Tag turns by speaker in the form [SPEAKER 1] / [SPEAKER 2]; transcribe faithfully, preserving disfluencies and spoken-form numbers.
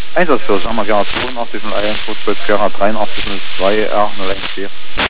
[SPEAKER 1] Einsatzkurs, Amagara zweiundachtzig null eins, Rotwald Sierra dreiundachtzig null zwei, R null eins vier.